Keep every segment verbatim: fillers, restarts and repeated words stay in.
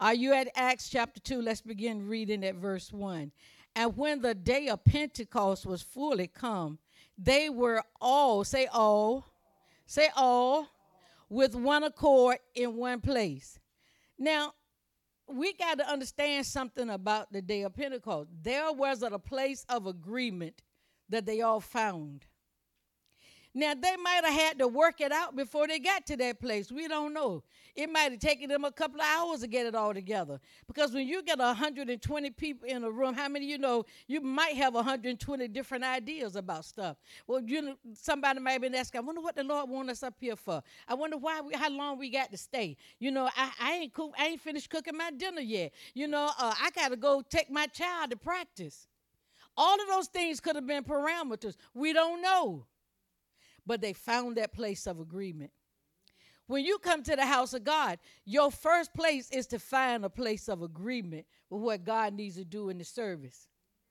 Are you at Acts chapter two? Let's begin reading at verse one. And when the day of Pentecost was fully come, they were all, say all, say all, with one accord in one place. Now, we got to understand something about the day of Pentecost. There was a place of agreement that they all found. Now, they might have had to work it out before they got to that place. We don't know. It might have taken them a couple of hours to get it all together. Because when you get one hundred twenty people in a room, how many of you know you might have one hundred twenty different ideas about stuff? Well, you know, somebody might have been asking, I wonder what the Lord wants us up here for. I wonder why we, how long we got to stay. You know, I, I ain't cook, I ain't finished cooking my dinner yet. You know, uh, I got to go take my child to practice. All of those things could have been parameters. We don't know. But they found that place of agreement. When you come to the house of God, your first place is to find a place of agreement with what God needs to do in the service.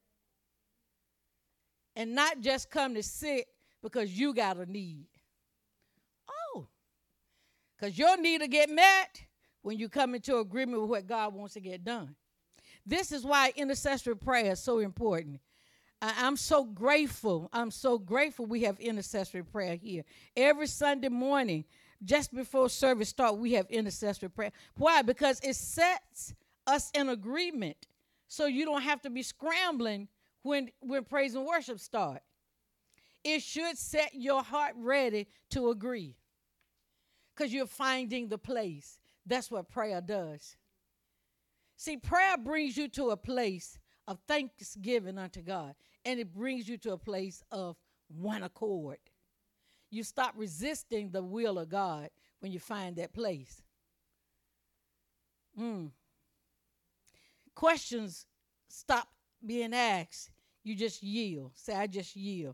And not just come to sit because you got a need. Oh, because your need will get met when you come into agreement with what God wants to get done. This is why intercessory prayer is so important. I'm so grateful. I'm so grateful we have intercessory prayer here. Every Sunday morning, just before service starts, we have intercessory prayer. Why? Because it sets us in agreement so you don't have to be scrambling when, when praise and worship start. It should set your heart ready to agree because you're finding the place. That's what prayer does. See, prayer brings you to a place of thanksgiving unto God. And it brings you to a place of one accord. You stop resisting the will of God when you find that place. Mm. Questions stop being asked. You just yield. Say, I just yield.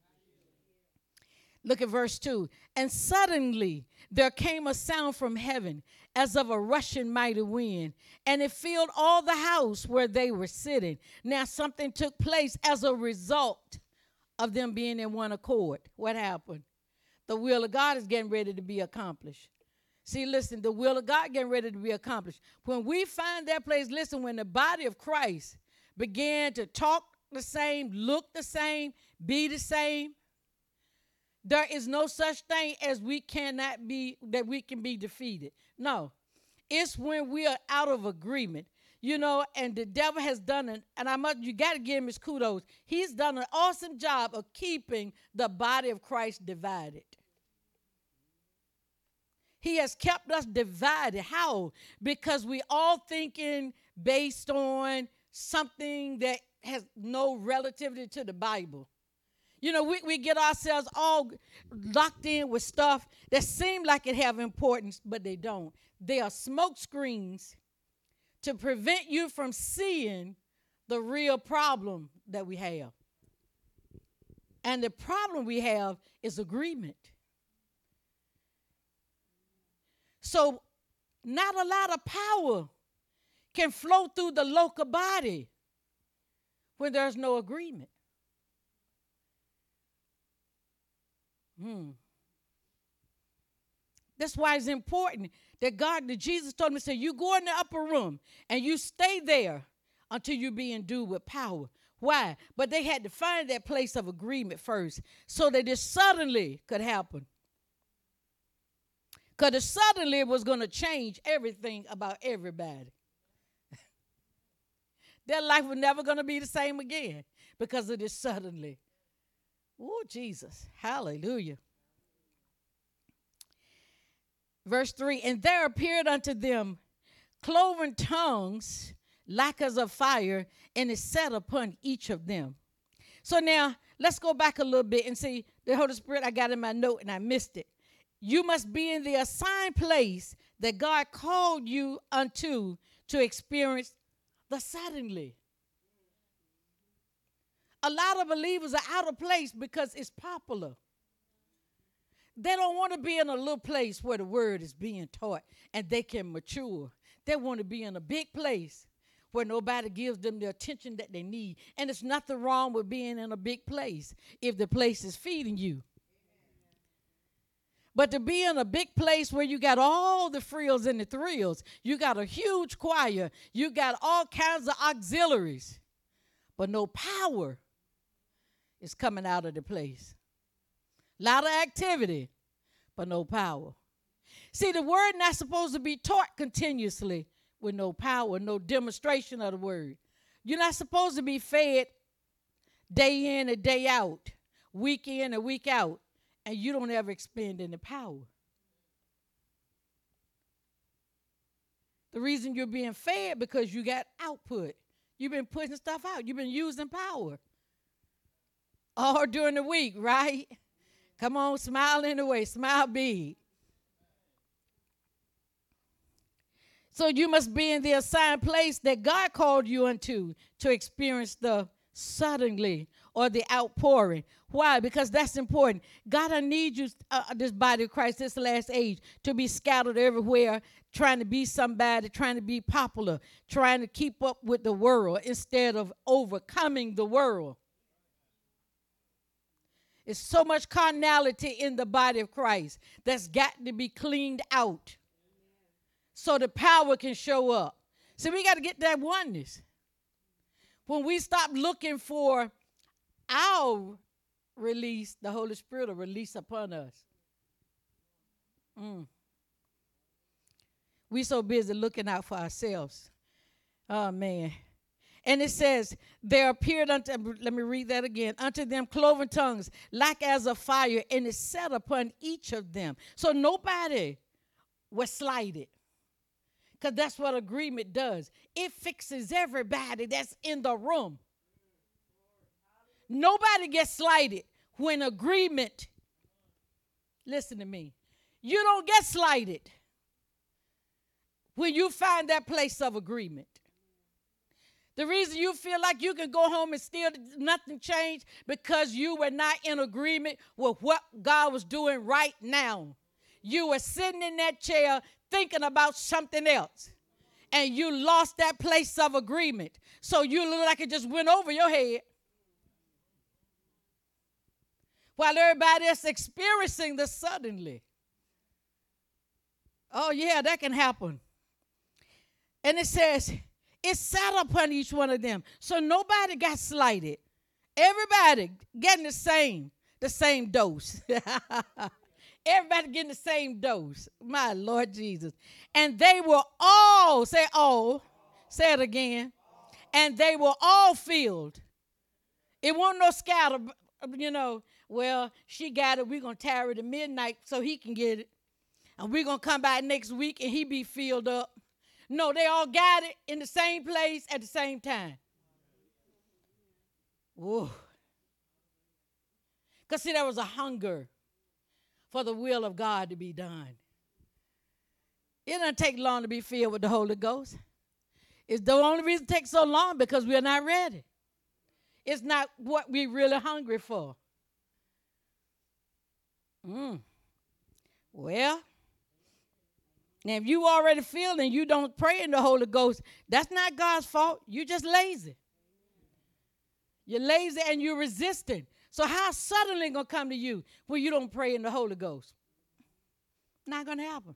Look at verse two. And suddenly there came a sound from heaven as of a rushing mighty wind, and it filled all the house where they were sitting. Now something took place as a result of them being in one accord. What happened? The will of God is getting ready to be accomplished. See, listen, the will of God getting ready to be accomplished. When we find that place, listen, when the body of Christ began to talk the same, look the same, be the same, there is no such thing as we cannot be, that we can be defeated. No, it's when we are out of agreement, you know, and the devil has done it, and I must, you got to give him his kudos. He's done an awesome job of keeping the body of Christ divided. He has kept us divided. How? Because we all thinking based on something that has no relativity to the Bible. You know, we, we get ourselves all locked in with stuff that seem like it have importance, but they don't. They are smoke screens to prevent you from seeing the real problem that we have. And the problem we have is agreement. So not a lot of power can flow through the local body when there's no agreement. Hmm. That's why it's important that God, that Jesus told me, say, you go in the upper room and you stay there until you be endued with power. Why? But they had to find that place of agreement first so that this suddenly could happen. Because it suddenly was going to change everything about everybody. Their life was never going to be the same again because of this suddenly. Oh, Jesus. Hallelujah. Verse three, and there appeared unto them cloven tongues like as of fire, and it sat upon each of them. So now, let's go back a little bit and see the Holy Spirit I got in my note and I missed it. You must be in the assigned place that God called you unto to experience the suddenly. A lot of believers are out of place because it's popular. They don't want to be in a little place where the word is being taught and they can mature. They want to be in a big place where nobody gives them the attention that they need. And there's nothing wrong with being in a big place if the place is feeding you. But to be in a big place where you got all the frills and the thrills, you got a huge choir, you got all kinds of auxiliaries, but no power is coming out of the place. A lot of activity, but no power. See, the word not supposed to be taught continuously with no power, no demonstration of the word. You're not supposed to be fed day in and day out, week in and week out, and you don't ever expend any power. The reason you're being fed because you got output. You've been putting stuff out. You've been using power all during the week, right? Come on, smile anyway. Smile big. So you must be in the assigned place that God called you into to experience the suddenly or the outpouring. Why? Because that's important. God, I need you, uh, this body of Christ, this last age, to be scattered everywhere, trying to be somebody, trying to be popular, trying to keep up with the world instead of overcoming the world. It's so much carnality in the body of Christ that's got to be cleaned out so the power can show up. So we got to get that oneness. When we stop looking for our release, the Holy Spirit will release upon us. Mm. We so busy looking out for ourselves. Oh, man. And it says, there appeared unto, let me read that again, unto them cloven tongues, like as a fire, and it set upon each of them. So nobody was slighted. Because that's what agreement does. It fixes everybody that's in the room. Nobody gets slighted when agreement, listen to me, you don't get slighted when you find that place of agreement. The reason you feel like you can go home and still nothing changed because you were not in agreement with what God was doing right now. You were sitting in that chair thinking about something else, and you lost that place of agreement. So you look like it just went over your head. While everybody else experiencing this suddenly. Oh, yeah, that can happen. And it says, it sat upon each one of them. So nobody got slighted. Everybody getting the same, the same dose. Everybody getting the same dose. My Lord Jesus. And they were all, say all, say it again. And they were all filled. It wasn't no scatter, you know, well, she got it. We're going to tarry to midnight so he can get it. And we're going to come back next week and he be filled up. No, they all got it in the same place at the same time. Whoa. Because, see, there was a hunger for the will of God to be done. It doesn't take long to be filled with the Holy Ghost. It's the only reason it takes so long because we're not ready. It's not what we're really hungry for. Mm. Well, now if you already feel and you don't pray in the Holy Ghost, that's not God's fault. You're just lazy. You're lazy and you're resistant. So how suddenly going to come to you when you don't pray in the Holy Ghost? Not going to happen.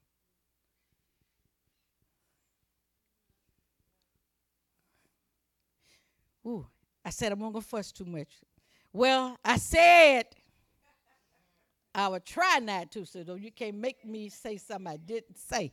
Ooh, I said I won't go fuss too much. Well, I said I would try not to, so you can't make me say something I didn't say.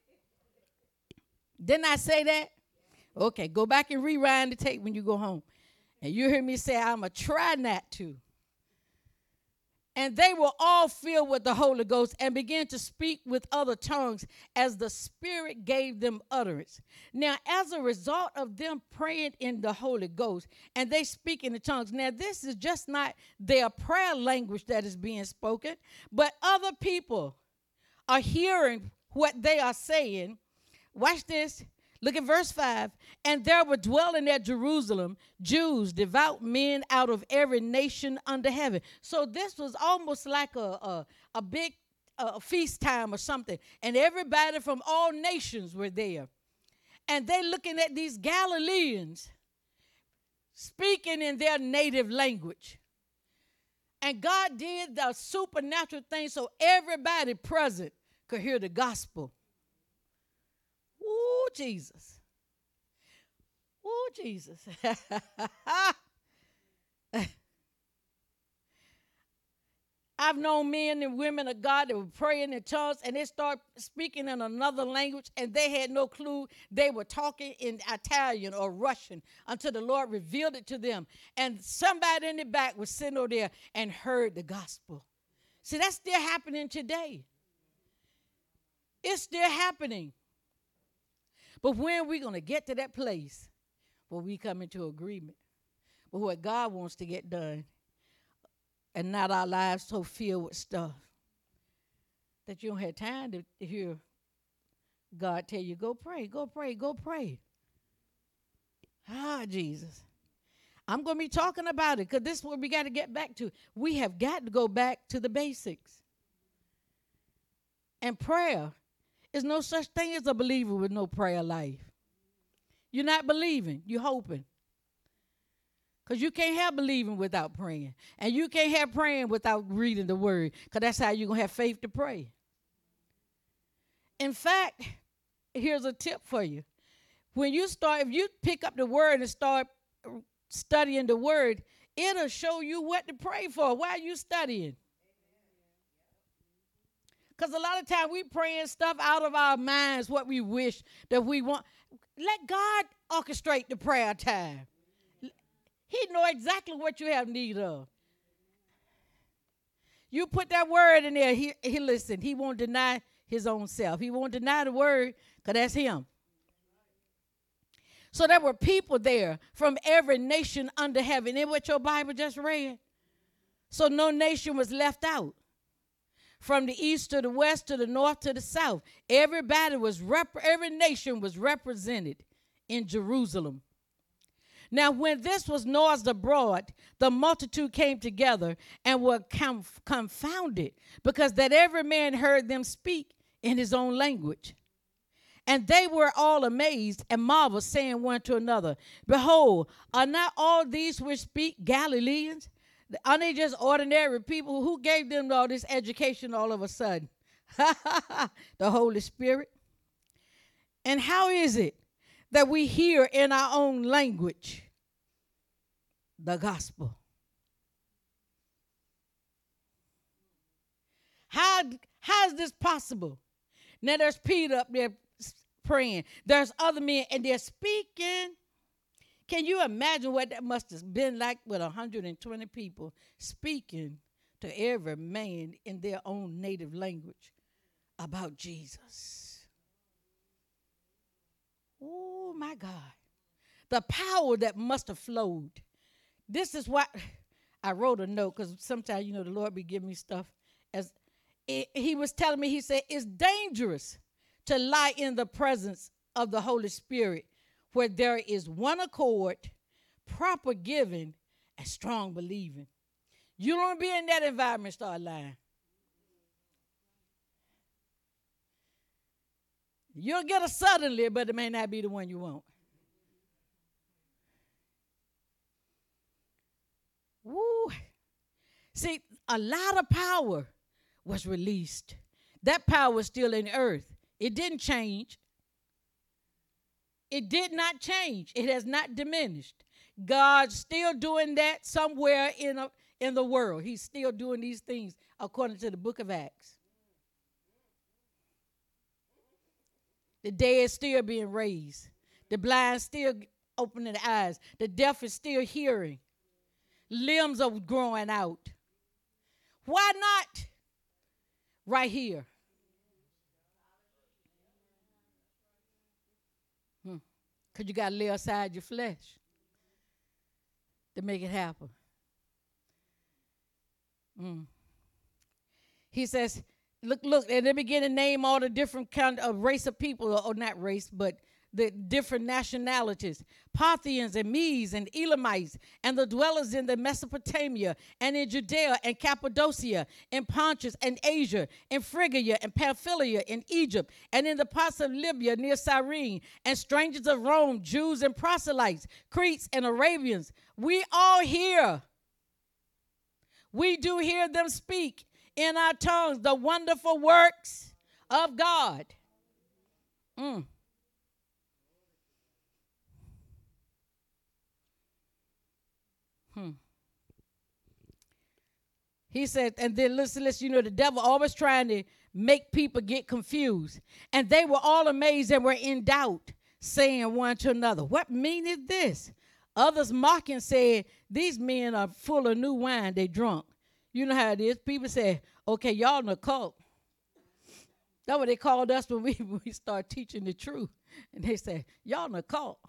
Didn't I say that? Okay, go back and rewind the tape when you go home. And you hear me say, I'm going to try not to. And they were all filled with the Holy Ghost and began to speak with other tongues as the Spirit gave them utterance. Now, as a result of them praying in the Holy Ghost and they speak in the tongues, now this is just not their prayer language that is being spoken, but other people are hearing what they are saying. Watch this. Look at verse five. And there were dwelling at Jerusalem Jews, devout men out of every nation under heaven. So this was almost like a, a, a big uh, feast time or something. And everybody from all nations were there. And they looking at these Galileans speaking in their native language. And God did the supernatural thing so everybody present could hear the gospel. Ooh, Jesus. Ooh, Jesus. I've known men and women of God that were praying in tongues and they start speaking in another language and they had no clue they were talking in Italian or Russian until the Lord revealed it to them. And somebody in the back was sitting over there and heard the gospel. See, that's still happening today. It's still happening. But when are we going to get to that place where we come into agreement with what God wants to get done? And not our lives so filled with stuff that you don't have time to, to hear God tell you, go pray, go pray, go pray. Ah, Jesus. I'm going to be talking about it because this is what we got to get back to. We have got to go back to the basics. And prayer is no such thing as a believer with no prayer life. You're not believing, you're hoping. Because you can't have believing without praying. And you can't have praying without reading the word. Because that's how you're going to have faith to pray. In fact, here's a tip for you. When you start, if you pick up the word and start studying the word, it'll show you what to pray for. Why are you studying? Because a lot of times we praying stuff out of our minds, what we wish that we want. Let God orchestrate the prayer time. He know exactly what you have need of. You put that word in there, he, he listen, he won't deny his own self. He won't deny the word because that's him. So there were people there from every nation under heaven. Isn't what your Bible just read? So no nation was left out. From the east to the west to the north to the south. Everybody was, rep- every nation was represented in Jerusalem. Now, when this was noised abroad, the multitude came together and were conf- confounded, because that every man heard them speak in his own language. And they were all amazed and marveled, saying one to another, Behold, are not all these which speak Galileans? Are they just ordinary people? Who gave them all this education all of a sudden? The Holy Spirit. And how is it that we hear in our own language the gospel? How, how is this possible? Now there's Peter up there praying. There's other men and they're speaking. Can you imagine what that must have been like with one hundred twenty people speaking to every man in their own native language about Jesus? Oh, my God. The power that must have flowed. This is what I wrote a note because sometimes, you know, the Lord be giving me stuff. As it, he was telling me, he said, it's dangerous to lie in the presence of the Holy Spirit where there is one accord, proper giving, and strong believing. You don't be in that environment, start lying. You'll get a suddenly, but it may not be the one you want. Woo. See, a lot of power was released. That power was still in the earth. It didn't change. It did not change. It has not diminished. God's still doing that somewhere in, a, in the world. He's still doing these things according to the book of Acts. The dead is still being raised. The blind still opening their eyes. The deaf is still hearing. Limbs are growing out. Why not? Right here. Hmm. Because you got to lay aside your flesh to make it happen. Mm. He says, Look, look, and they begin to name all the different kind of race of people, or, or not race, but the different nationalities. Parthians and Medes and Elamites and the dwellers in the Mesopotamia and in Judea and Cappadocia, in Pontus and Asia, in Phrygia and Pamphylia, in Egypt, and in the parts of Libya near Cyrene, and strangers of Rome, Jews and proselytes, Cretes and Arabians. We all here. We do hear them speak in our tongues the wonderful works of God. Mm. Hmm. He said, and then listen, listen, you know, the devil always trying to make people get confused. And they were all amazed and were in doubt, saying one to another, what meaneth this? Others mocking said, these men are full of new wine, they drunk. You know how it is. People say, okay, y'all in a cult. That's what they called us when we, when we start teaching the truth. And they say, y'all in a cult.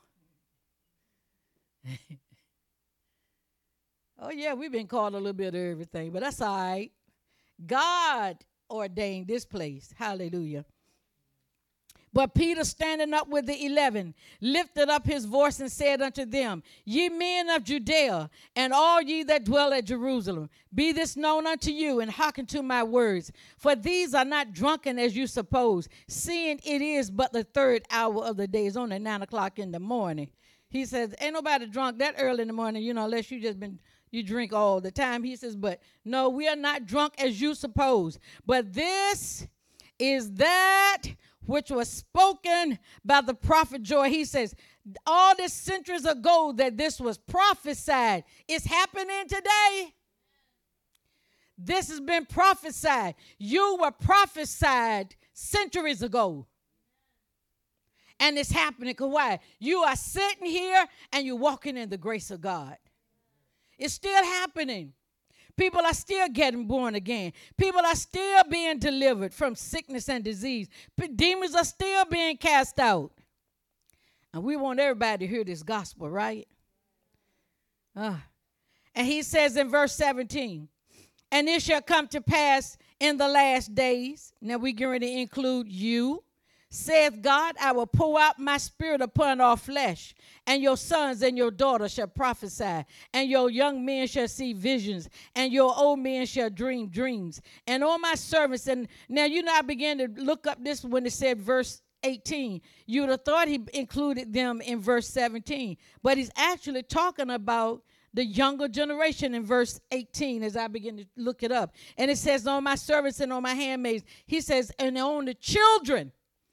Oh, yeah, we've been called a little bit of everything, but that's all right. God ordained this place. Hallelujah. But Peter, standing up with the eleven, lifted up his voice and said unto them, ye men of Judea, and all ye that dwell at Jerusalem, be this known unto you, and hearken to my words. For these are not drunken as you suppose, seeing it is but the third hour of the day. It's only nine o'clock in the morning. He says, ain't nobody drunk that early in the morning, you know, unless you just been, you drink all the time. He says, but no, we are not drunk as you suppose. But this is that which was spoken by the prophet Joel. He says, all this centuries ago that this was prophesied, it's happening today. This has been prophesied. You were prophesied centuries ago. And it's happening. Because why? You are sitting here and you're walking in the grace of God. It's still happening. People are still getting born again. People are still being delivered from sickness and disease. Demons are still being cast out. And we want everybody to hear this gospel, right? Uh, and he says in verse seventeen, and it shall come to pass in the last days, now we're going to include you, saith God, I will pour out my spirit upon all flesh, and your sons and your daughters shall prophesy, and your young men shall see visions, and your old men shall dream dreams. And all my servants, and now you know I began to look up this when it said verse eighteen. You would have thought he included them in verse seventeen, but he's actually talking about the younger generation in verse eighteen as I begin to look it up. And it says, on my servants and on my handmaids, he says, and on the children.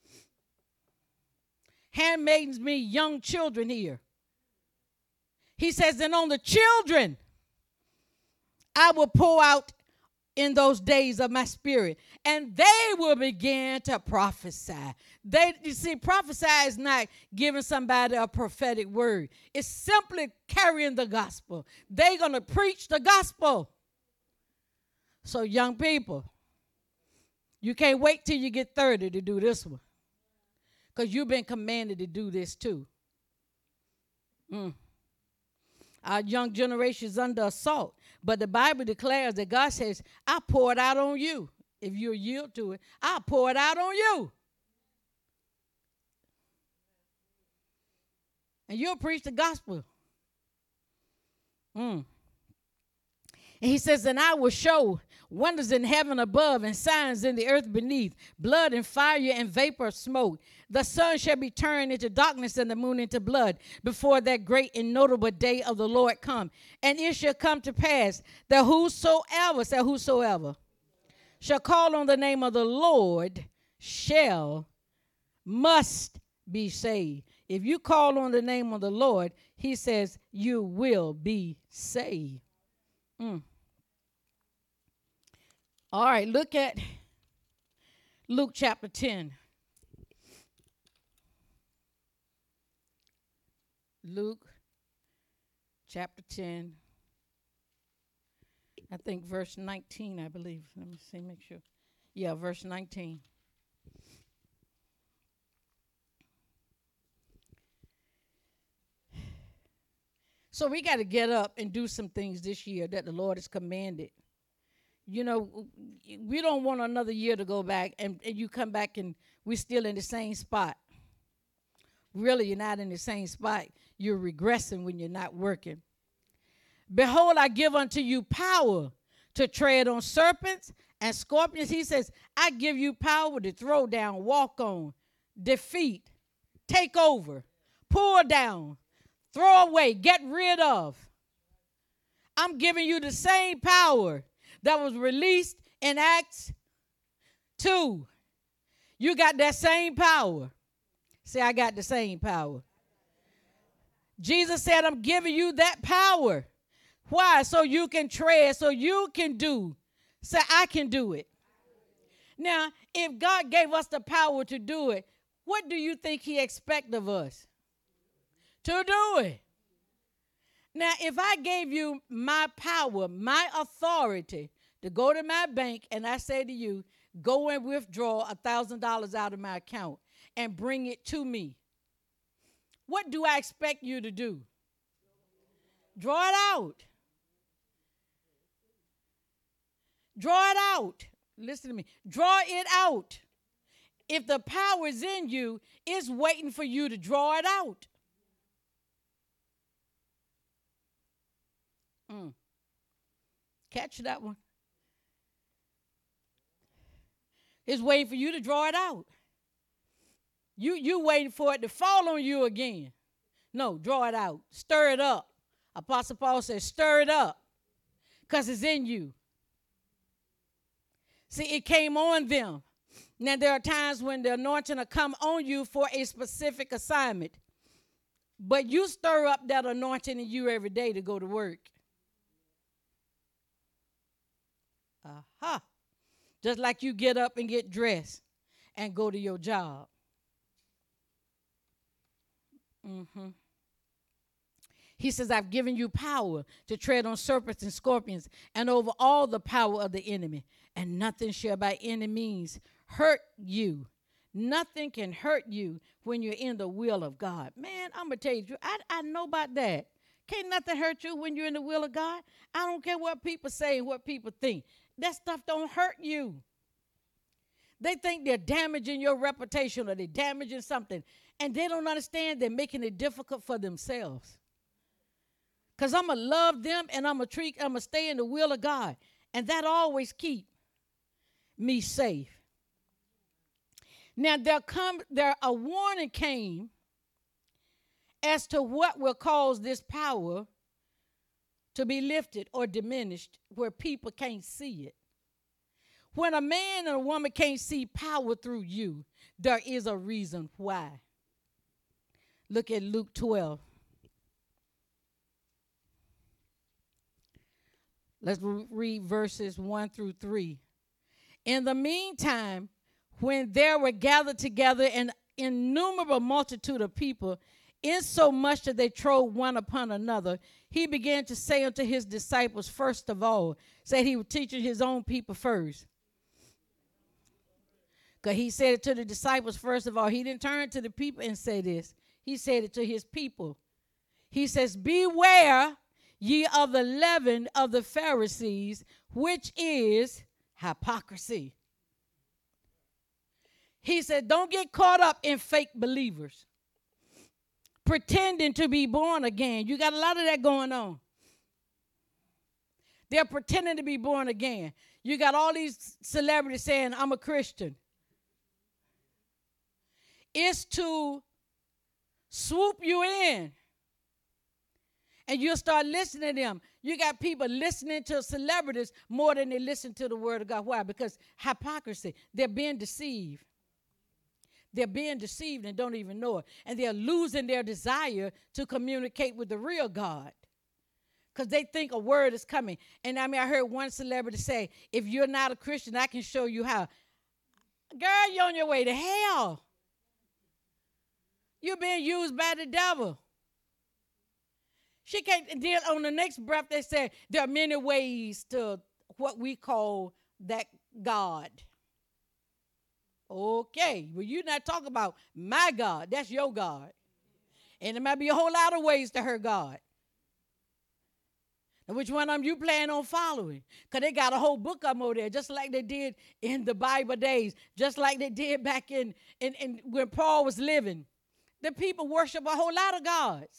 Handmaidens mean young children here. He says, and on the children I will pour out in those days of my spirit, and they will begin to prophesy. They, you see, prophesy is not giving somebody a prophetic word. It's simply carrying the gospel. They're going to preach the gospel. So young people, you can't wait till you get thirty to do this one. Because you've been commanded to do this too. Mm. Our young generation is under assault. But the Bible declares that God says, I pour it out on you. If you yield to it, I'll pour it out on you. And you'll preach the gospel. Mm. And he says, and I will show wonders in heaven above and signs in the earth beneath, blood and fire and vapor of smoke. The sun shall be turned into darkness and the moon into blood before that great and notable day of the Lord come. And it shall come to pass that whosoever, say whosoever, shall call on the name of the Lord shall, must be saved. If you call on the name of the Lord, he says you will be saved. Mm. All right, look at Luke chapter ten. Luke chapter ten. I think verse nineteen, I believe. Let me see, make sure. Yeah, verse nineteen. So we got to get up and do some things this year that the Lord has commanded. You know, we don't want another year to go back and, and you come back and we're still in the same spot. Really, you're not in the same spot. You're regressing when you're not working. Behold, I give unto you power to tread on serpents and scorpions. He says, I give you power to throw down, walk on, defeat, take over, pull down, throw away, get rid of. I'm giving you the same power that was released in Acts two. You got that same power. Say, I got the same power. Jesus said, I'm giving you that power. Why? So you can tread, so you can do. Say, I can do it. Now, if God gave us the power to do it, what do you think he expects of us? To do it. Now, if I gave you my power, my authority to go to my bank and I say to you, go and withdraw one thousand dollars out of my account and bring it to me, what do I expect you to do? Draw it out. Draw it out. Listen to me. Draw it out. If the power is in you, it's waiting for you to draw it out. Mm. Catch that one. It's waiting for you to draw it out. You you waiting for it to fall on you again. No, draw it out. Stir it up. Apostle Paul says, stir it up because it's in you. See, it came on them. Now, there are times when the anointing will come on you for a specific assignment. But you stir up that anointing in you every day to go to work. Aha. Just like you get up and get dressed and go to your job. Mm-hmm. He says, I've given you power to tread on serpents and scorpions and over all the power of the enemy, and nothing shall by any means hurt you. Nothing can hurt you when you're in the will of God. Man, I'm going to tell you, I, I know about that. Can't nothing hurt you when you're in the will of God. I don't care what people say and what people think. That stuff don't hurt you. They think they're damaging your reputation or they're damaging something, and they don't understand they're making it difficult for themselves. Because I'm going to love them and I'm going to treat, I'm going to stay in the will of God. And that always keep me safe. Now, there come there a warning came as to what will cause this power to be lifted or diminished where people can't see it. When a man and a woman can't see power through you, there is a reason why. Look at Luke twelve. Let's read verses one through three. In the meantime, when there were gathered together an innumerable multitude of people, insomuch that they trode one upon another, he began to say unto his disciples, first of all, said he was teaching his own people first. Because he said it to the disciples first of all. He didn't turn to the people and say this. He said it to his people. He says, beware ye of the leaven of the Pharisees, which is hypocrisy. He said, don't get caught up in fake believers, pretending to be born again. You got a lot of that going on. They're pretending to be born again. You got all these celebrities saying, I'm a Christian. It's to swoop you in. And you'll start listening to them. You got people listening to celebrities more than they listen to the word of God. Why? Because hypocrisy. They're being deceived. They're being deceived and don't even know it. And they're losing their desire to communicate with the real God. Because they think a word is coming. And I mean, I heard one celebrity say, if you're not a Christian, I can show you how. Girl, you're on your way to hell. You're being used by the devil. She can't, and then on the next breath, they said there are many ways to what we call that God. Okay, well, you're not talking about my God. That's your God. And there might be a whole lot of ways to her God. And which one of them you plan on following? Because they got a whole book of them over there, just like they did in the Bible days, just like they did back in, in, in when Paul was living. The people worship a whole lot of gods.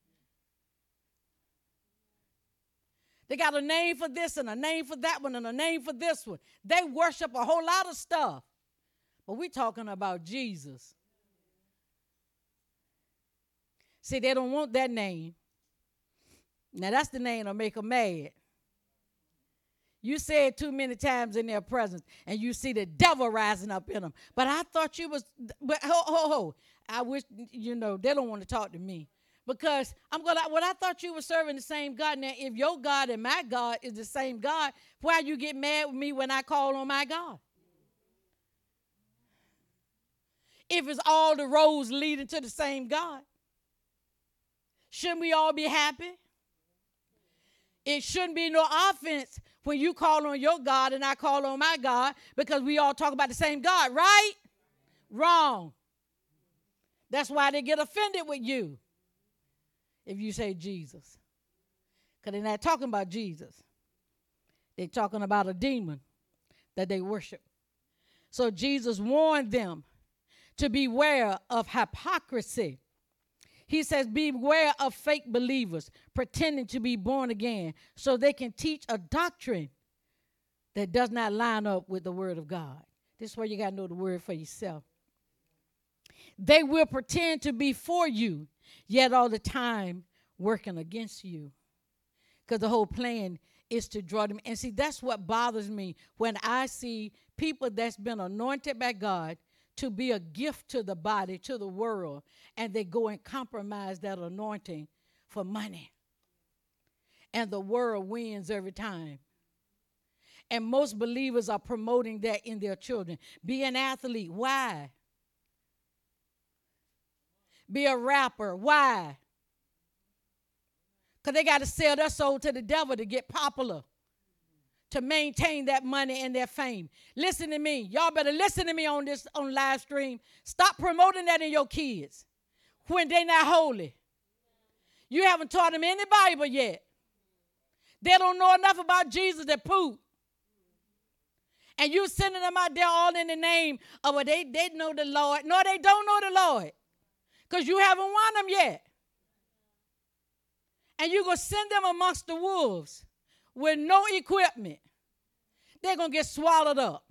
They got a name for this and a name for that one and a name for this one. They worship a whole lot of stuff. But we're talking about Jesus. See, they don't want that name. Now, that's the name that'll make them mad. You say it too many times in their presence, and you see the devil rising up in them. But I thought you was, but ho, ho, ho. I wish, you know, they don't want to talk to me. Because I'm going to, well, I thought you were serving the same God. Now, if your God and my God is the same God, why you get mad with me when I call on my God? If it's all the roads leading to the same God, shouldn't we all be happy? It shouldn't be no offense when you call on your God and I call on my God, because we all talk about the same God, right? Wrong. That's why they get offended with you if you say Jesus. Because they're not talking about Jesus. They're talking about a demon that they worship. So Jesus warned them to beware of hypocrisy. He says, beware of fake believers pretending to be born again so they can teach a doctrine that does not line up with the word of God. This is where you got to know the word for yourself. They will pretend to be for you, yet all the time working against you. Because the whole plan is to draw them. And see, that's what bothers me when I see people that's been anointed by God to be a gift to the body, to the world, and they go and compromise that anointing for money. And the world wins every time. And most believers are promoting that in their children. Be an athlete. Why? Be a rapper. Why? Because they got to sell their soul to the devil to get popular, to maintain that money and their fame. Listen to me. Y'all better listen to me on this on live stream. Stop promoting that in your kids when they're not holy. You haven't taught them any Bible yet. They don't know enough about Jesus to poop. And you sending them out there all in the name of, well, they, they know the Lord. No, they don't know the Lord, because you haven't won them yet. And you're going to send them amongst the wolves with no equipment. They're going to get swallowed up.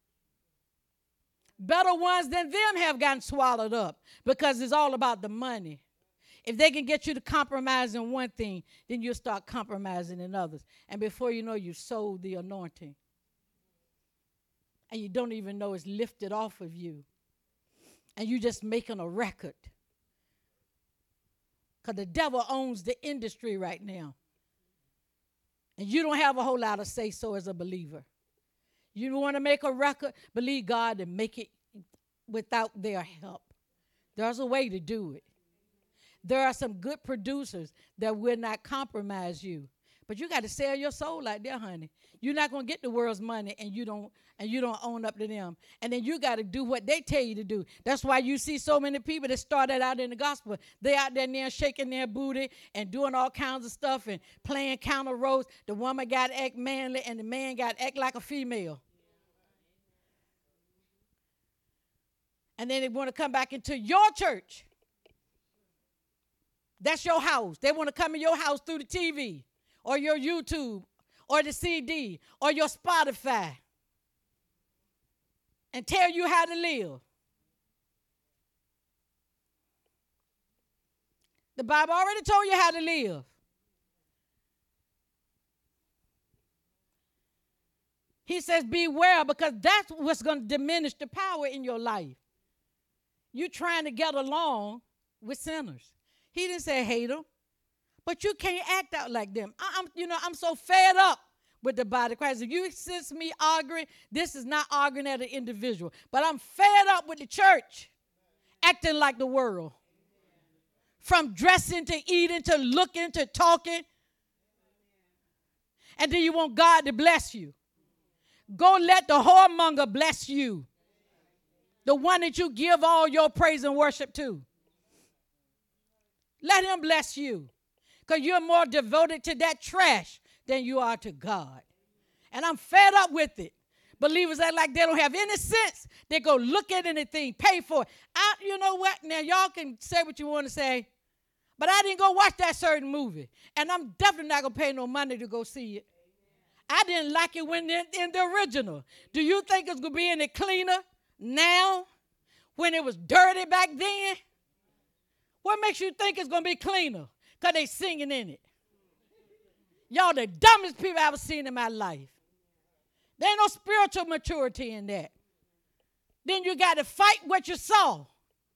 Better ones than them have gotten swallowed up because it's all about the money. If they can get you to compromise in one thing, then you'll start compromising in others. And before you know, you sold the anointing. And you don't even know it's lifted off of you. And you're just making a record. Because the devil owns the industry right now. And you don't have a whole lot of say-so as a believer. You want to make a record, believe God and make it without their help. There's a way to do it. There are some good producers that will not compromise you. But you got to sell your soul out there, honey. You're not going to get the world's money and you don't and you don't own up to them. And then you got to do what they tell you to do. That's why you see so many people that started out in the gospel. They out there now shaking their booty and doing all kinds of stuff and playing counter roles. The woman got to act manly and the man got to act like a female. And then they want to come back into your church. That's your house. They want to come in your house through the T V or your YouTube or the C D or your Spotify and tell you how to live. The Bible already told you how to live. He says, beware, because that's what's going to diminish the power in your life. You're trying to get along with sinners. He didn't say hate them, but you can't act out like them. I, I'm, you know, I'm so fed up with the body of Christ. If you sense me arguing, this is not arguing at an individual, but I'm fed up with the church acting like the world. From dressing to eating to looking to talking. And do you want God to bless you? Go let the whoremonger bless you. The one that you give all your praise and worship to. Let him bless you. Because you're more devoted to that trash than you are to God. And I'm fed up with it. Believers act like they don't have any sense. They go look at anything, pay for it. I, you know what? Now, y'all can say what you want to say. But I didn't go watch that certain movie. And I'm definitely not going to pay no money to go see it. I didn't like it when in, in the original. Do you think it's going to be any cleaner now when it was dirty back then? What makes you think it's going to be cleaner? Because they singing in it. Y'all the dumbest people I've ever seen in my life. There ain't no spiritual maturity in that. Then you got to fight what you saw.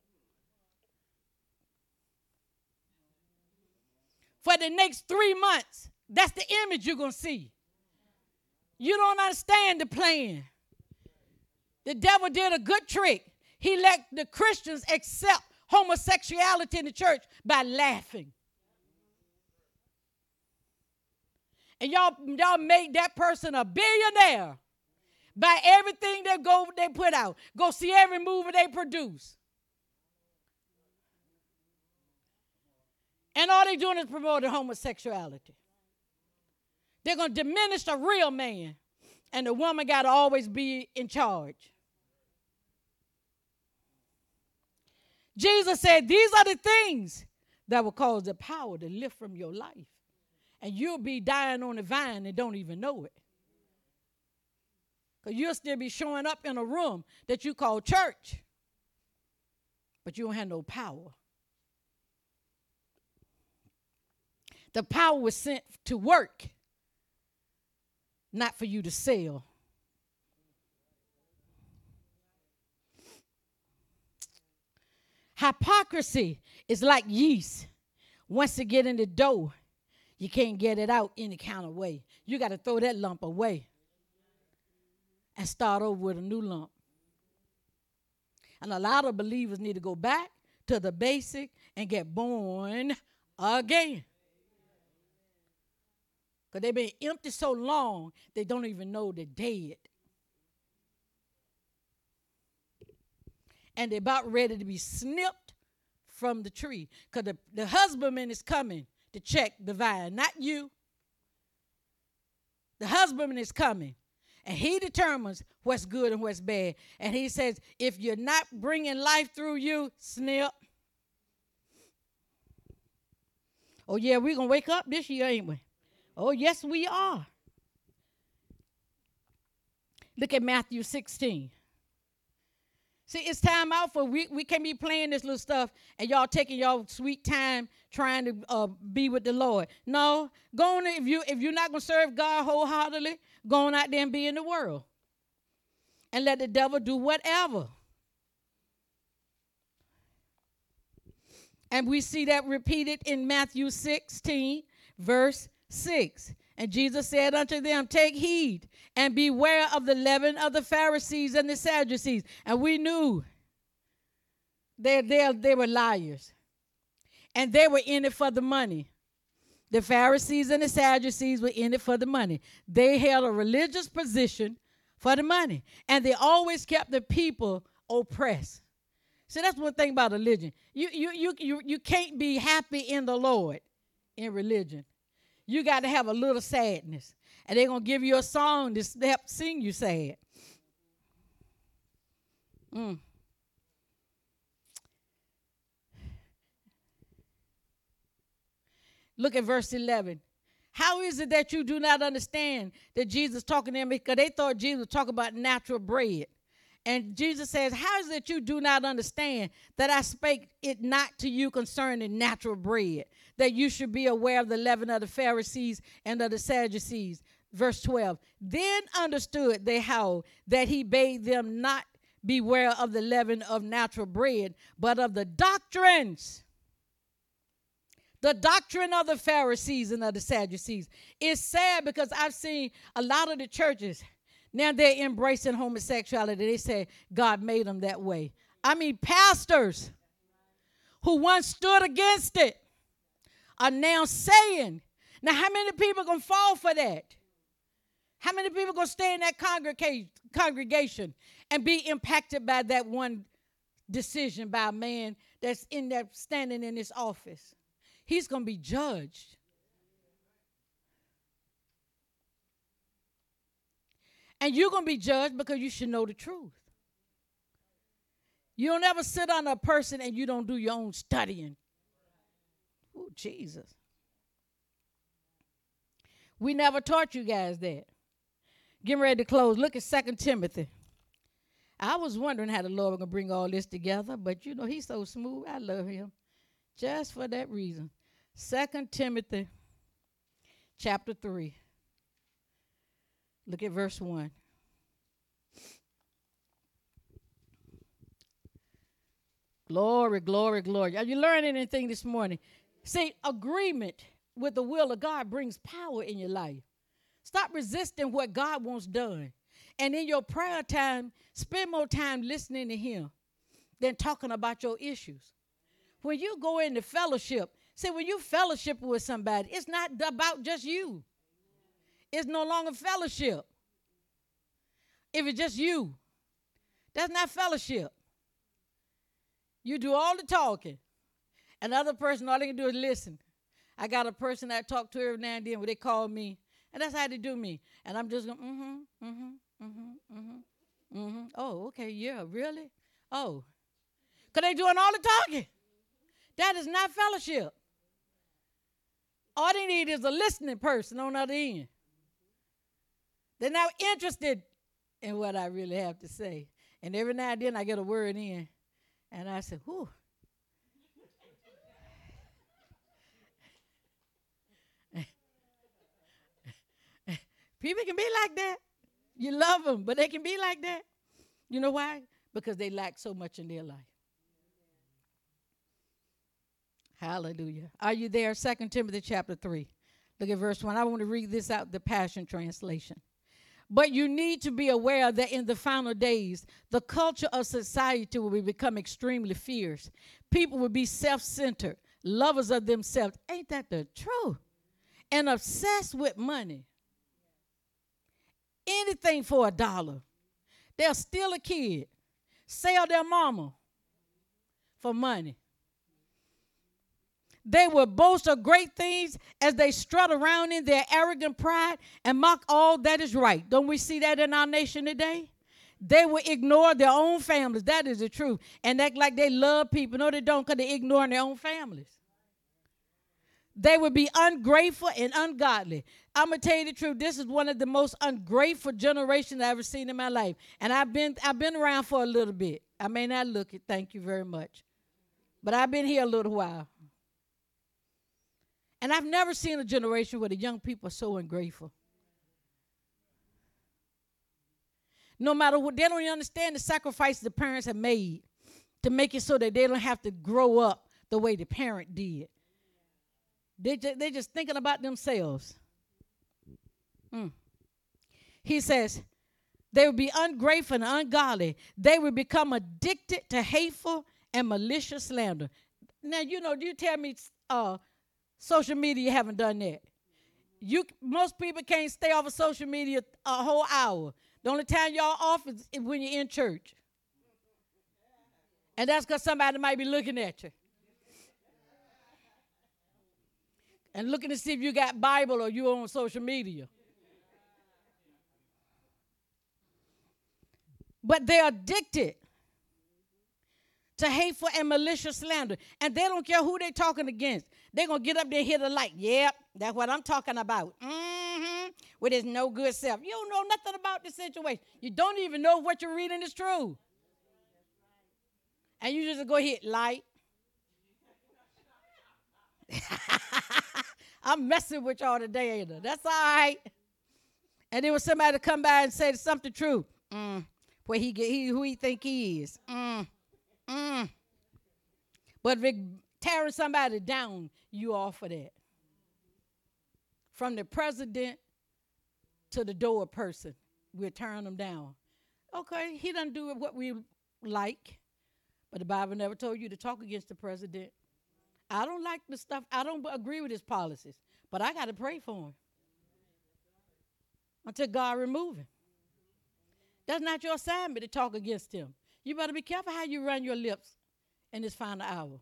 For the next three months, that's the image you're going to see. You don't understand the plan. The devil did a good trick. He let the Christians accept homosexuality in the church by laughing. And y'all, y'all made that person a billionaire by everything they go they put out. Go see every movie they produce. And all they're doing is promoting homosexuality. They're going to diminish the real man. And the woman got to always be in charge. Jesus said, these are the things that will cause the power to lift from your life. And you'll be dying on the vine and don't even know it. Because you'll still be showing up in a room that you call church. But you don't have no power. The power was sent to work, not for you to sell. Hypocrisy is like yeast. Once it get in the dough, you can't get it out any kind of way. You got to throw that lump away and start over with a new lump. And a lot of believers need to go back to the basic and get born again. Because they've been empty so long, they don't even know they're dead. And they're about ready to be snipped from the tree. Because the, the husbandman is coming to check the vine, not you. The husbandman is coming. And he determines what's good and what's bad. And he says, if you're not bringing life through you, snip. Oh, yeah, we're going to wake up this year, ain't we? Oh, yes, we are. Look at Matthew sixteen. See, it's time out for we, we can't be playing this little stuff and y'all taking y'all sweet time trying to uh, be with the Lord. No, go on, if, you, if you're not going to serve God wholeheartedly, go on out there and be in the world. And let the devil do whatever. And we see that repeated in Matthew sixteen, verse six. And Jesus said unto them, take heed and beware of the leaven of the Pharisees and the Sadducees. And we knew they, they, they were liars. And they were in it for the money. The Pharisees and the Sadducees were in it for the money. They held a religious position for the money. And they always kept the people oppressed. See, that's one thing about religion. You, you, you, you, you can't be happy in the Lord in religion. You got to have a little sadness. And they're going to give you a song to help sing you sad. Mm. Look at verse eleven. How is it that you do not understand that Jesus talking to them? Because they thought Jesus was talking about natural bread. And Jesus says, how is it that you do not understand that I spake it not to you concerning natural bread, that you should be aware of the leaven of the Pharisees and of the Sadducees? Verse twelve, then understood they how that he bade them not beware of the leaven of natural bread, but of the doctrines. The doctrine of the Pharisees and of the Sadducees. It's sad because I've seen a lot of the churches, now they're embracing homosexuality. They say God made them that way. I mean, pastors who once stood against it are now saying, now how many people are going to fall for that? How many people are going to stay in that congrega- congregation and be impacted by that one decision by a man that's in there standing in this office? He's going to be judged. And you're going to be judged because you should know the truth. You don't ever sit on a person and you don't do your own studying. Oh, Jesus. We never taught you guys that. Getting ready to close. Look at Second Timothy. I was wondering how the Lord was going to bring all this together, but you know, he's so smooth. I love him just for that reason. Second Timothy chapter three. Look at verse one. Glory, glory, glory. Are you learning anything this morning? See, agreement with the will of God brings power in your life. Stop resisting what God wants done. And in your prayer time, spend more time listening to him than talking about your issues. When you go into fellowship, see, when you fellowship with somebody, it's not about just you. It's no longer fellowship. If it's just you, that's not fellowship. You do all the talking. Another person, all they can do is listen. I got a person that I talk to every now and then where they call me, and that's how they do me. And I'm just going, mm-hmm, mm-hmm, mm-hmm, mm-hmm, mm-hmm. Oh, okay, yeah, really? Oh. Because they doing all the talking. That is not fellowship. All they need is a listening person on the other end. They're not interested in what I really have to say. And every now and then I get a word in, and I say, whew. People can be like that. You love them, but they can be like that. You know why? Because they lack so much in their life. Hallelujah. Are you there? Second Timothy chapter three. Look at verse one. I want to read this out, the Passion Translation. But you need to be aware that in the final days, the culture of society will become extremely fierce. People will be self-centered, lovers of themselves. Ain't that the truth? And obsessed with money. Anything for a dollar. They'll steal a kid, sell their mama for money. They will boast of great things as they strut around in their arrogant pride and mock all that is right. Don't we see that in our nation today? They will ignore their own families. That is the truth. And act like they love people. No, they don't, because they're ignoring their own families. They will be ungrateful and ungodly. I'm going to tell you the truth. This is one of the most ungrateful generations I've ever seen in my life. And I've been, I've been around for a little bit. I may not look it. Thank you very much. But I've been here a little while. And I've never seen a generation where the young people are so ungrateful. No matter what, they don't even understand the sacrifices the parents have made to make it so that they don't have to grow up the way the parent did. They just, they're just thinking about themselves. Mm. He says, they will be ungrateful and ungodly. They will become addicted to hateful and malicious slander. Now, you know, you tell me uh, social media haven't done that. You, most people can't stay off of social media a whole hour. The only time y'all off is when you're in church. And that's because somebody might be looking at you. And looking to see if you got Bible or you on social media. But they're addicted to hateful and malicious slander. And they don't care who they're talking against. They're going to get up there and hit a like. Yep, that's what I'm talking about. Mm-hmm. With his no good self. You don't know nothing about the situation. You don't even know what you're reading is true. And you just go hit like. I'm messing with y'all today, ain't I? That's all right. And there was somebody to come by and say something true. Mm. Where he get he who he think he is. Mm. Mm. But if it tearing somebody down, you all for that. From the president to the door person, we're tearing them down. Okay, he doesn't do what we like. But the Bible never told you to talk against the president. I don't like the stuff. I don't agree with his policies. But I got to pray for him. Until God remove him. That's not your assignment to talk against him. You better be careful how you run your lips in this final hour.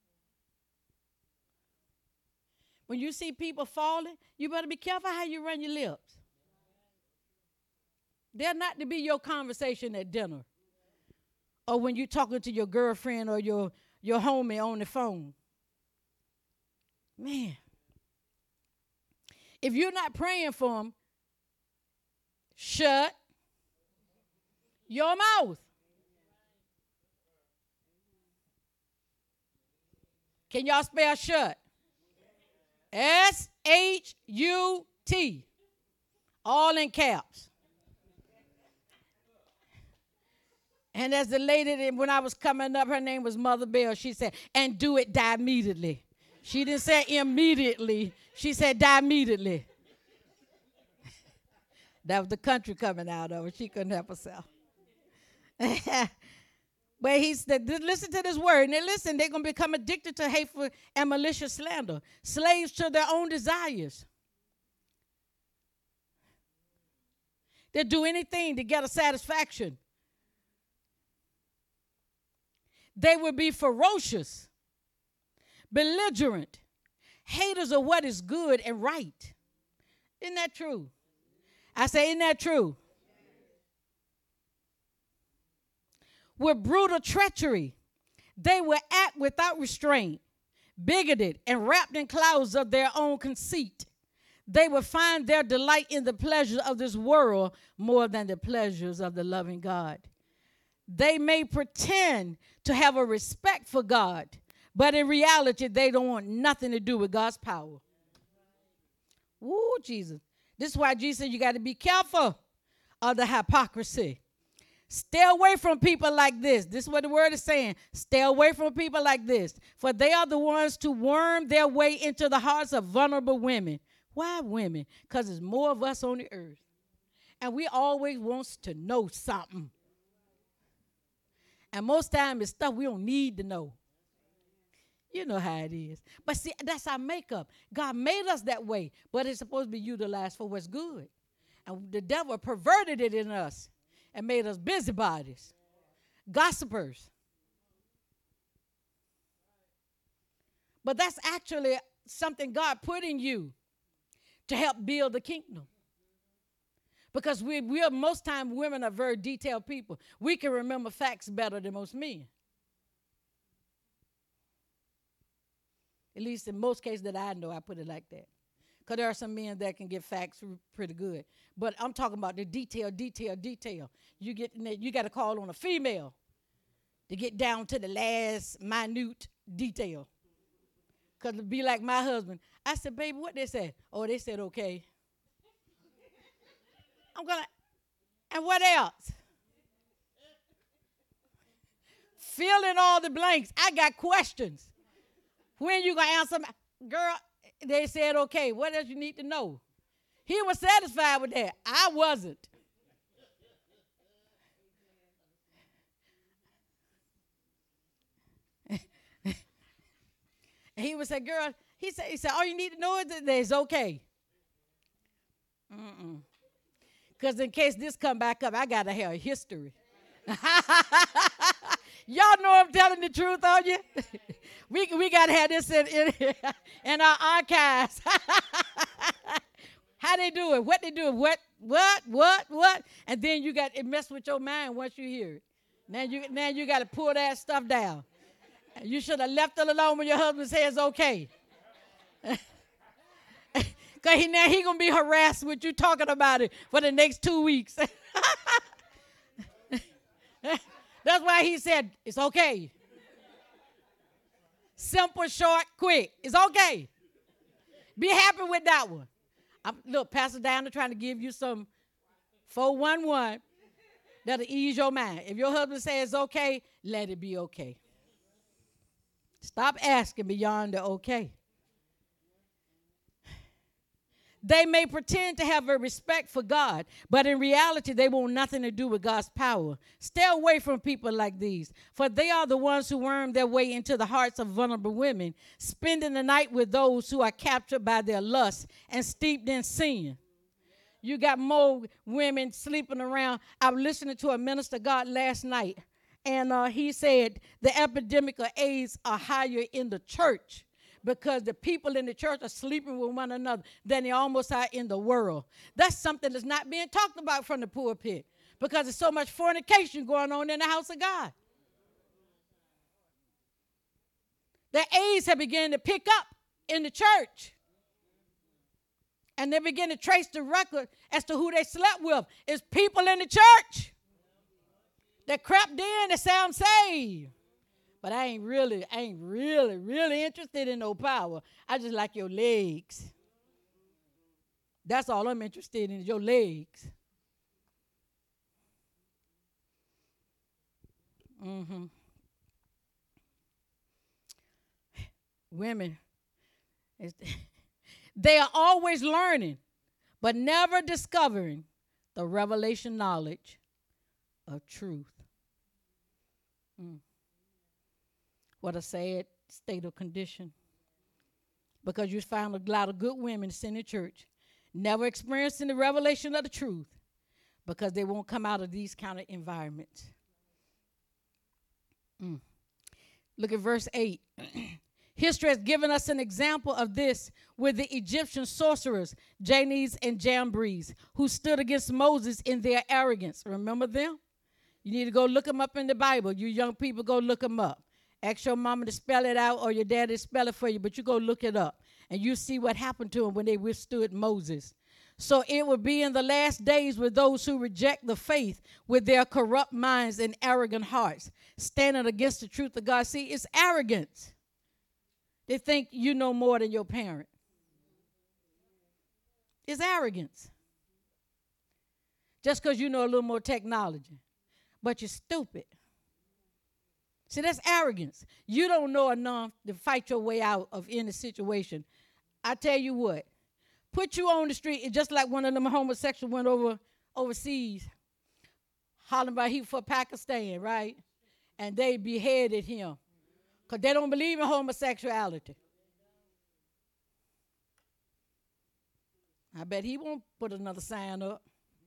When you see people falling, you better be careful how you run your lips. They're not to be your conversation at dinner. Or when you're talking to your girlfriend or your, your homie on the phone. Man. If you're not praying for them, shut your mouth. Can y'all spell shut? S H U T. All in caps. And as the lady, when I was coming up, her name was Mother Bell, she said, and do it die immediately. She didn't say immediately. She said die immediately. That was the country coming out of her. She couldn't help herself. But he said, listen to this word. And they listen, they're going to become addicted to hateful and malicious slander, slaves to their own desires. They'll do anything to get a satisfaction. They will be ferocious, belligerent, haters of what is good and right. Isn't that true? I say, isn't that true? With brutal treachery, they will act without restraint, bigoted and wrapped in clouds of their own conceit. They will find their delight in the pleasures of this world more than the pleasures of the loving God. They may pretend to have a respect for God, but in reality, they don't want nothing to do with God's power. Woo, Jesus. This is why Jesus said you got to be careful of the hypocrisy. Stay away from people like this. This is what the word is saying. Stay away from people like this, for they are the ones to worm their way into the hearts of vulnerable women. Why women? Because there's more of us on the earth. And we always wants to know something. And most time it's stuff we don't need to know. You know how it is. But see, that's our makeup. God made us that way, but it's supposed to be utilized for what's good. And the devil perverted it in us and made us busybodies, gossipers. But that's actually something God put in you to help build the kingdom. Because we, we are, most times women are very detailed people. We can remember facts better than most men. At least in most cases that I know, I put it like that. Because there are some men that can get facts pretty good. But I'm talking about the detail, detail, detail. You get you got to call on a female to get down to the last minute detail. Because it'd be like my husband. I said, baby, what they said? Oh, they said okay. I'm going to, and what else? Fill in all the blanks. I got questions. When you going to answer? My, girl, they said, okay, what else you need to know? He was satisfied with that. I wasn't. And he would say, girl, he said, he said, all you need to know is that it's okay. Mm-mm. Because in case this come back up, I got to have a history. Y'all know I'm telling the truth, on you? we we got to have this in, in, in our archives. How they do it, what they do, what, what, what, what. And then you got, it mess with your mind once you hear it. Now you, now you got to pull that stuff down. You should have left it alone when your husband says okay. Because he, now he going to be harassed with you talking about it for the next two weeks. That's why he said, it's okay. Simple, short, quick. It's okay. Be happy with that one. I'm, look, Pastor Diana trying to give you some four one one that'll ease your mind. If your husband says okay, let it be okay. Stop asking beyond the okay. They may pretend to have a respect for God, but in reality, they want nothing to do with God's power. Stay away from people like these, for they are the ones who worm their way into the hearts of vulnerable women, spending the night with those who are captured by their lust and steeped in sin. You got more women sleeping around. I was listening to a minister of God last night, and uh, he said the epidemic of AIDS are higher in the church, because the people in the church are sleeping with one another than they almost are in the world. That's something that's not being talked about from the pulpit, because there's so much fornication going on in the house of God. The AIDS have begun to pick up in the church. And they begin to trace the record as to who they slept with. It's people in the church that crept in and say, I'm saved. But I ain't really, I ain't really, really interested in no power. I just like your legs. That's all I'm interested in, is your legs. Mm-hmm. Women, they are always learning, but never discovering the revelation knowledge of truth. Mm. What a sad state of condition. Because you find a lot of good women sitting in church, never experiencing the revelation of the truth, because they won't come out of these kind of environments. Mm. Look at verse eight. History has given us an example of this with the Egyptian sorcerers, Jannes and Jambres, who stood against Moses in their arrogance. Remember them? You need to go look them up in the Bible. You young people, go look them up. Ask your mama to spell it out or your daddy to spell it for you, but you go look it up, and you see what happened to them when they withstood Moses. So it will be in the last days with those who reject the faith with their corrupt minds and arrogant hearts, standing against the truth of God. See, it's arrogance. They think you know more than your parent. It's arrogance. Just because you know a little more technology. But you're stupid. See, that's arrogance. You don't know enough to fight your way out of any situation. I tell you what, put you on the street, just like one of them homosexuals went over overseas, hollering about he for Pakistan, right? And they beheaded him. Because they don't believe in homosexuality. I bet he won't put another sign up.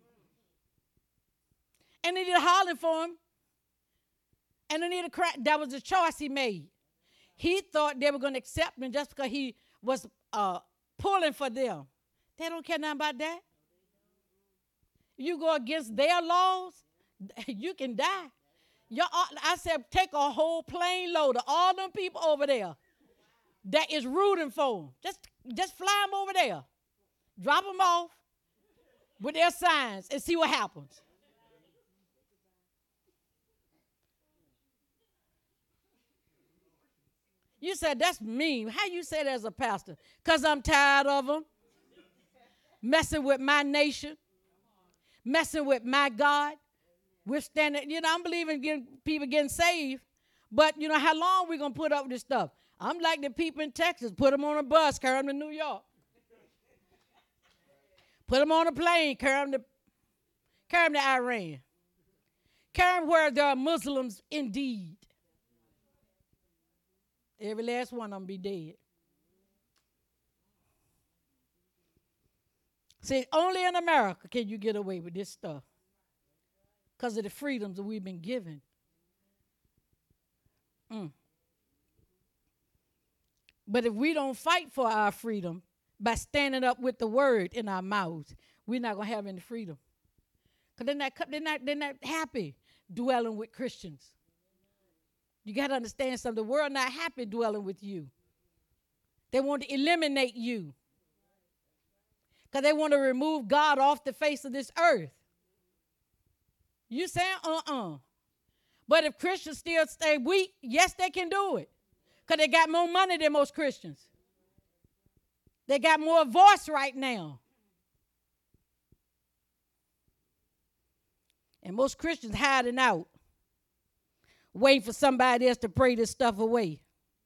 And they did hollering for him. And they need a crack. That was the choice he made. He thought they were going to accept him just because he was uh, pulling for them. They don't care nothing about that. You go against their laws, you can die. Your, I said, take a whole plane load of all them people over there that is rooting for them. Just, just fly them over there. Drop them off with their signs and see what happens. You said, that's mean. How you say that as a pastor? Because I'm tired of them messing with my nation, messing with my God. We're standing, you know, I'm believing getting, people getting saved, but, you know, how long we going to put up with this stuff? I'm like the people in Texas, put them on a bus, carry them to New York. Put them on a plane, carry them to, carry them to Iran. Carry them where there are Muslims indeed. Every last one of them be dead. See, only in America can you get away with this stuff. Because of the freedoms that we've been given. Mm. But if we don't fight for our freedom by standing up with the word in our mouths, we're not going to have any freedom. Because they're not, they're, not, they're not happy dwelling with Christians. You got to understand something. The world not happy dwelling with you. They want to eliminate you. Because they want to remove God off the face of this earth. You saying uh-uh. But if Christians still stay weak, yes, they can do it. Because they got more money than most Christians. They got more voice right now. And most Christians hiding out, waiting for somebody else to pray this stuff away.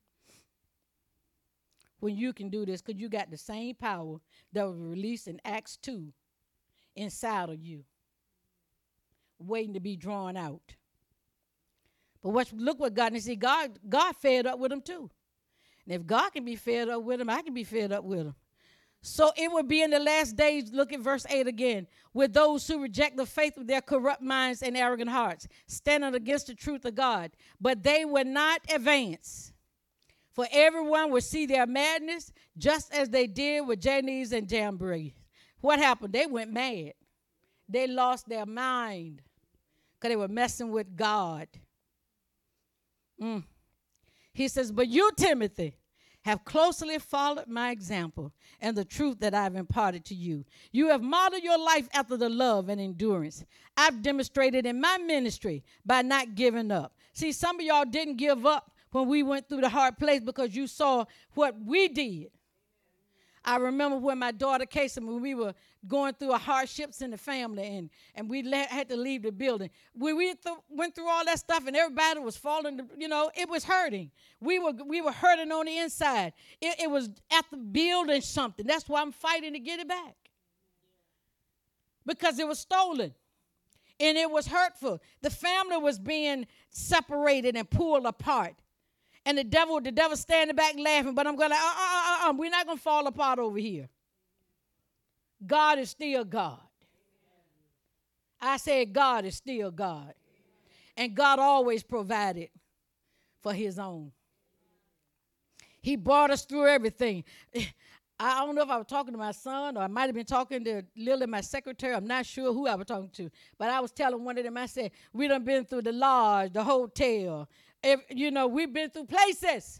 When you can do this, because you got the same power that was released in Acts two inside of you, waiting to be drawn out. But what, look what God, and see, God, God fed up with them too. And if God can be fed up with them, I can be fed up with them. So it will be in the last days, look at verse eight again, with those who reject the faith with their corrupt minds and arrogant hearts, standing against the truth of God. But they will not advance. For everyone will see their madness, just as they did with Jannes and Jambres. What happened? They went mad. They lost their mind because they were messing with God. Mm. He says, but you, Timothy, have closely followed my example and the truth that I've imparted to you. You have modeled your life after the love and endurance I've demonstrated in my ministry by not giving up. See, some of y'all didn't give up when we went through the hard place because you saw what we did. I remember when my daughter Casey, when we were going through hardships in the family and, and we le- had to leave the building. We, we th- went through all that stuff and everybody was falling, to, you know, it was hurting. We were we were hurting on the inside. It, it was after building something. That's why I'm fighting to get it back. Because it was stolen and it was hurtful. The family was being separated and pulled apart. And the devil, the devil standing back laughing, but I'm going to, uh, uh, uh, uh, we're not going to fall apart over here. God is still God. I said God is still God. And God always provided for his own. He brought us through everything. I don't know if I was talking to my son or I might have been talking to Lily, my secretary. I'm not sure who I was talking to. But I was telling one of them, I said, we done been through the lodge, the hotel. If, you know, we've been through places.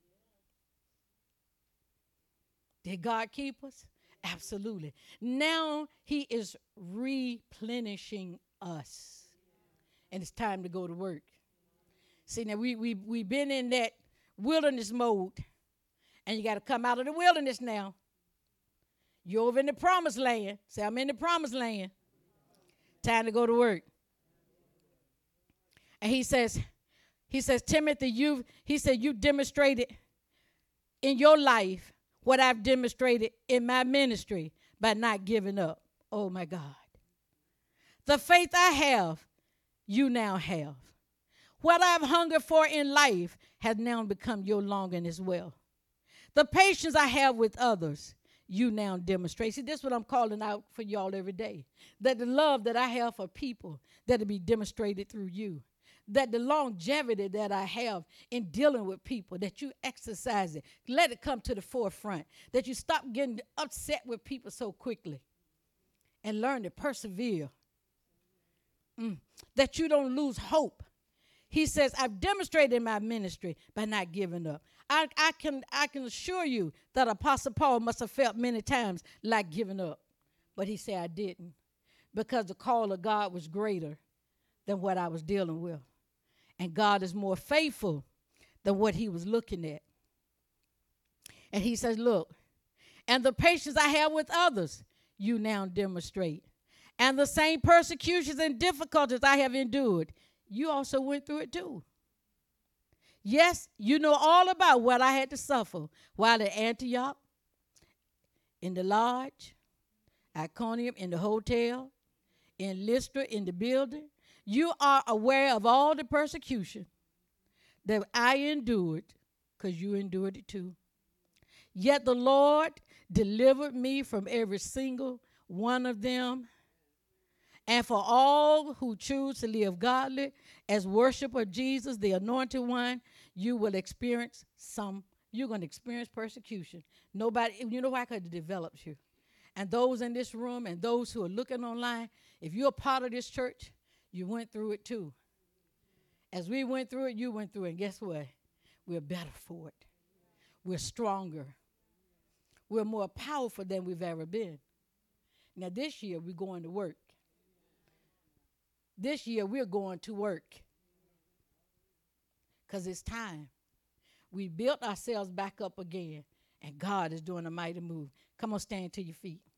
Did God keep us? Absolutely. Now he is replenishing us. And it's time to go to work. See, now we, we, we've been in that wilderness mode. And you got to come out of the wilderness now. You're over in the promised land. Say, I'm in the promised land. Time to go to work. And he says, he says, Timothy, you, he said, you demonstrated in your life what I've demonstrated in my ministry by not giving up. Oh, my God. The faith I have, you now have. What I've hungered for in life has now become your longing as well. The patience I have with others, you now demonstrate. See, this is what I'm calling out for y'all every day. That the love that I have for people, that'll be demonstrated through you. That the longevity that I have in dealing with people, that you exercise it. Let it come to the forefront. That you stop getting upset with people so quickly. And learn to persevere. Mm. That you don't lose hope. He says, I've demonstrated my ministry by not giving up. I, I can I can assure you that Apostle Paul must have felt many times like giving up. But he said, I didn't. Because the call of God was greater than what I was dealing with. And God is more faithful than what he was looking at. And he says, look, and the patience I have with others, you now demonstrate. And the same persecutions and difficulties I have endured, you also went through it too. Yes, you know all about what I had to suffer while at Antioch, in the lodge, Iconium, in the hotel, in Lystra, in the building. You are aware of all the persecution that I endured because you endured it too. Yet the Lord delivered me from every single one of them. And for all who choose to live godly as worship of Jesus, the anointed one, you will experience some, you're going to experience persecution. Nobody, you know why? Because it develops you. And those in this room and those who are looking online, if you're a part of this church, you went through it too. As we went through it, you went through it. And guess what? We're better for it. We're stronger. We're more powerful than we've ever been. Now this year, we're going to work. This year, we're going to work. Because it's time. We built ourselves back up again. And God is doing a mighty move. Come on, stand to your feet.